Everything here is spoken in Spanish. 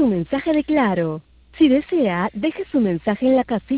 su mensaje de Claro. Si desea, deje su mensaje en la casilla